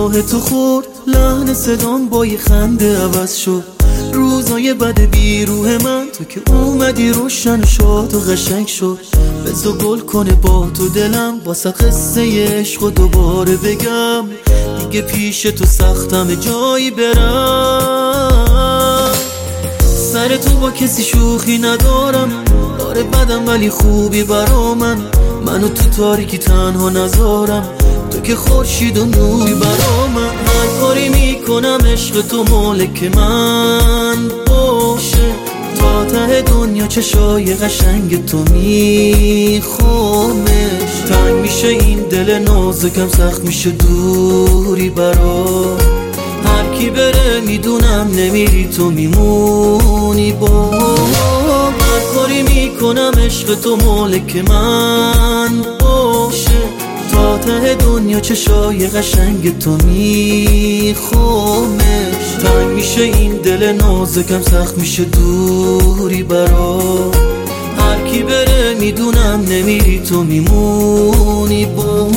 نگاه تو خورد لحن صدام با یه خنده عوض شد. روزای بد بیروح من تو که اومدی روشن شد و قشنگ شد. بزا گل کنه با تو دلم واسه قصه عشق و دوباره بگم دیگه پیش تو سختم جایی برم. سر تو با کسی شوخی ندارم، آره بدم ولی خوبی برا منو تو تاریکی تنها نذارم. تو که خورشید و نوری برا من، هر کاری میکنم عشق تو مالک من باشه. تا ته دنیا چشای قشنگ تو میخوامش. تنگ میشه این دل نازکم، سخت میشه دوری برا. هر کی بره میدونم نمیری تو میمونی با. هر کاری میکنم عشق تو مالک من باشه. تا ته دنیا چشای قشنگ تو میخوامش. تنگ میشه این دل نازکم، سخت میشه دوری برا. هر کی بره میدونم نمیری تو میمونی با.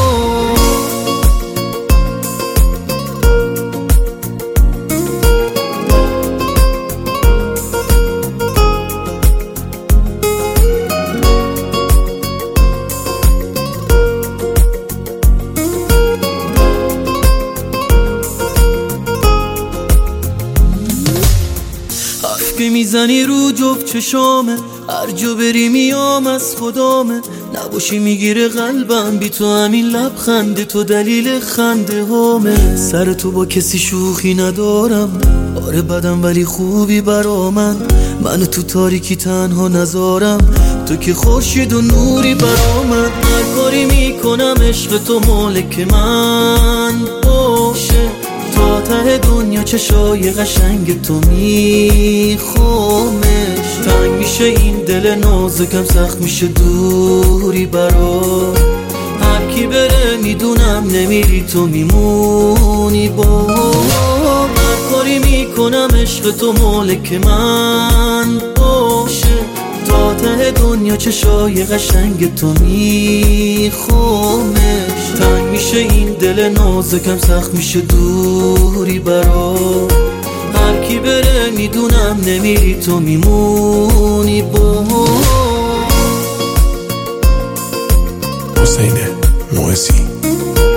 که میزنی رو جفت چشامه، هر جا بری میام از خدامه. نباشی میگیره قلبم بی تو، همین لبخند تو دلیل خنده هامه. سر تو با کسی شوخی ندارم، آره بدم ولی خوبی برا منو تو تاریکی تنها نذارم. تو که خورشید و نوری برا من، هر کاری میکنم عشق تو مالک من باشه. تا ته دنیا چشای قشنگ تو میخوامش. تنگ میشه این دل نازکم، سخت میشه دوری برا. هر کی بره میدونم نمیری تو میمونی با. هر کاری میکنم عشق تو مالک من باشه. تا ته دنیا چشای قشنگ تو میخوامش. تنگ میشه این دل نازکم، سخت میشه دوری برا. هر کی بره میدونم نمیری تو میمونی با. حسین موسی